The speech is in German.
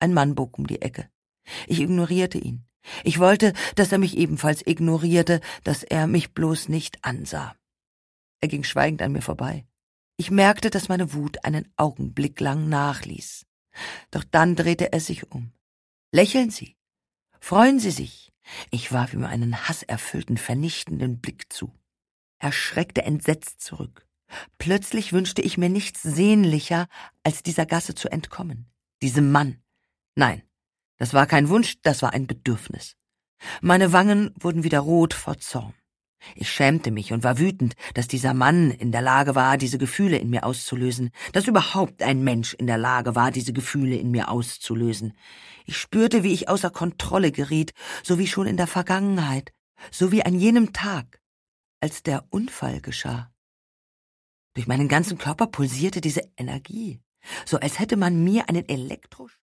Ein Mann bog um die Ecke. Ich ignorierte ihn. Ich wollte, dass er mich ebenfalls ignorierte, dass er mich bloß nicht ansah. Er ging schweigend an mir vorbei. Ich merkte, dass meine Wut einen Augenblick lang nachließ. Doch dann drehte er sich um. »Lächeln Sie. Freuen Sie sich.« Ich warf ihm einen hasserfüllten, vernichtenden Blick zu. Er schreckte entsetzt zurück. Plötzlich wünschte ich mir nichts sehnlicher, als dieser Gasse zu entkommen. Diesem Mann. Nein, das war kein Wunsch, das war ein Bedürfnis. Meine Wangen wurden wieder rot vor Zorn. Ich schämte mich und war wütend, dass dieser Mann in der Lage war, diese Gefühle in mir auszulösen, dass überhaupt ein Mensch in der Lage war, diese Gefühle in mir auszulösen. Ich spürte, wie ich außer Kontrolle geriet, so wie schon in der Vergangenheit, so wie an jenem Tag, als der Unfall geschah. Durch meinen ganzen Körper pulsierte diese Energie, so als hätte man mir einen